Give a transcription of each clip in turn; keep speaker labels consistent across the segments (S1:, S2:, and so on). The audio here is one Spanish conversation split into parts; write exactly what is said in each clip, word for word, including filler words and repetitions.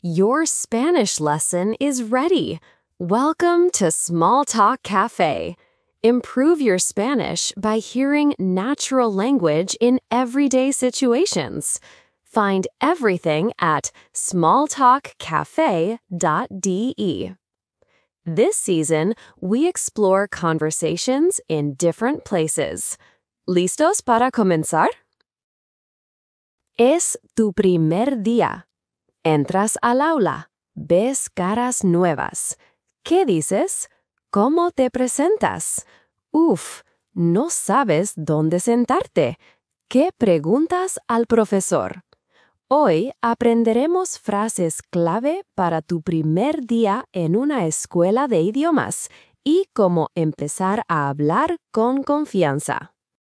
S1: Your Spanish lesson is ready. Welcome to Small Talk Cafe. Improve your Spanish by hearing natural language in everyday situations. Find everything at small talk cafe dot d e. This season, we explore conversations in different places. ¿Listos para comenzar? Es tu primer día. Entras al aula, ves caras nuevas. ¿Qué dices? ¿Cómo te presentas? Uf, no sabes dónde sentarte. ¿Qué preguntas al profesor? Hoy aprenderemos frases clave para tu primer día en una escuela de idiomas y cómo empezar a hablar con confianza.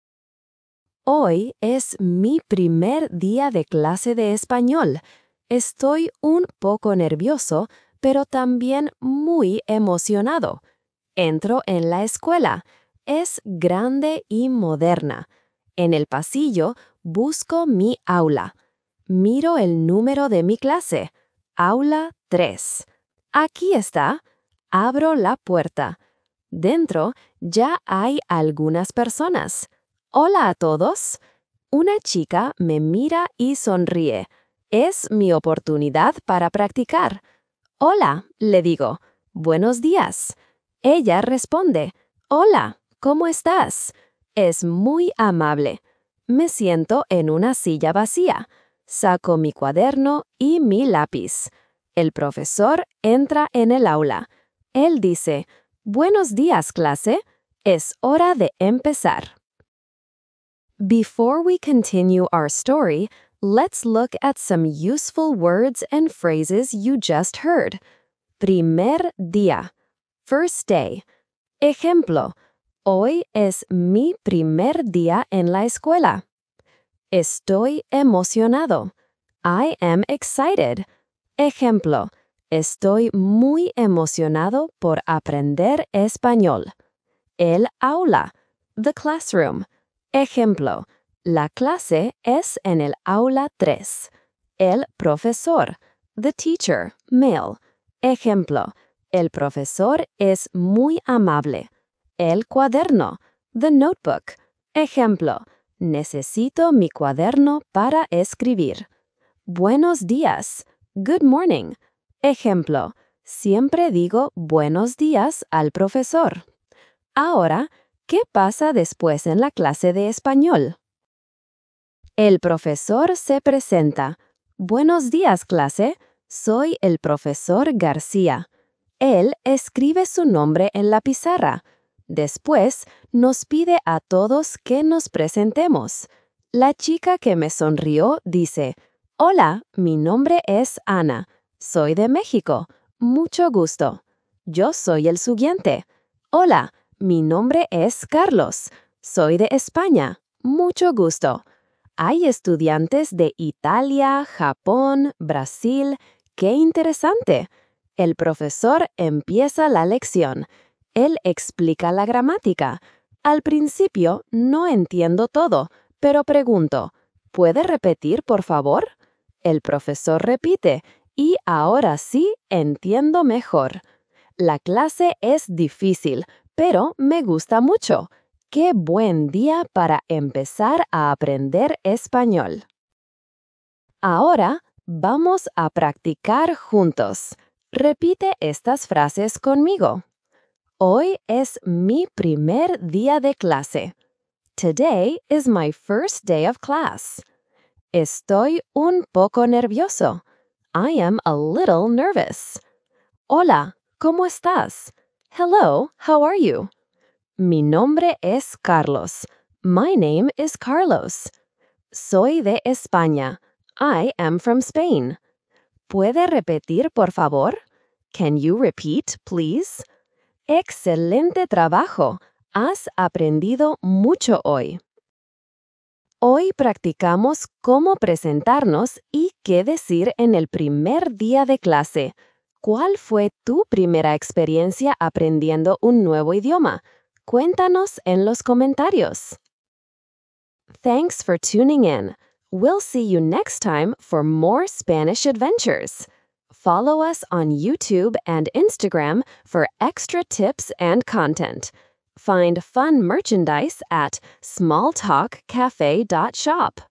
S1: Hoy es mi primer día de clase de español. Estoy un poco nervioso, pero también muy emocionado. Entro en la escuela. Es grande y moderna. En el pasillo busco mi aula. Miro el número de mi clase. Aula tres. Aquí está. Abro la puerta. Dentro ya hay algunas personas. Hola a todos. Una chica me mira y sonríe. Es mi oportunidad para practicar. Hola, le digo. Buenos días. Ella responde. Hola, ¿cómo estás? Es muy amable. Me siento en una silla vacía. Saco mi cuaderno y mi lápiz. El profesor entra en el aula. Él dice, Buenos días, clase. Es hora de empezar. Before we continue our story, let's look at some useful words and phrases you just heard. Primer día. First day. Ejemplo. Hoy es mi primer día en la escuela. Estoy emocionado. I am excited. Ejemplo. Estoy muy emocionado por aprender español. El aula. The classroom. Ejemplo. La clase es en el aula tres. El profesor. The teacher, male. Ejemplo. El profesor es muy amable. El cuaderno. The notebook. Ejemplo. Necesito mi cuaderno para escribir. Buenos días. Good morning. Ejemplo. Siempre digo buenos días al profesor. Ahora, ¿qué pasa después en la clase de español? El profesor se presenta. Buenos días, clase. Soy el profesor García. Él escribe su nombre en la pizarra. Después, nos pide a todos que nos presentemos. La chica que me sonrió dice, Hola, mi nombre es Ana. Soy de México. Mucho gusto. Yo soy el siguiente. Hola, mi nombre es Carlos. Soy de España. Mucho gusto. Hay estudiantes de Italia, Japón, Brasil. ¡Qué interesante! El profesor empieza la lección. Él explica la gramática. Al principio no entiendo todo, pero pregunto, ¿puede repetir, por favor? El profesor repite, y ahora sí entiendo mejor. La clase es difícil, pero me gusta mucho. ¡Qué buen día para empezar a aprender español! Ahora vamos a practicar juntos. Repite estas frases conmigo. Hoy es mi primer día de clase. Today is my first day of class. Estoy un poco nervioso. I am a little nervous. Hola, ¿cómo estás? Hello, how are you? Mi nombre es Carlos. My name is Carlos. Soy de España. I am from Spain. ¿Puede repetir, por favor? Can you repeat, please? ¡Excelente trabajo! Has aprendido mucho hoy. Hoy practicamos cómo presentarnos y qué decir en el primer día de clase. ¿Cuál fue tu primera experiencia aprendiendo un nuevo idioma? Cuéntanos en los comentarios. Thanks for tuning in. We'll see you next time for more Spanish adventures. Follow us on YouTube and Instagram for extra tips and content. Find fun merchandise at small talk cafe dot shop.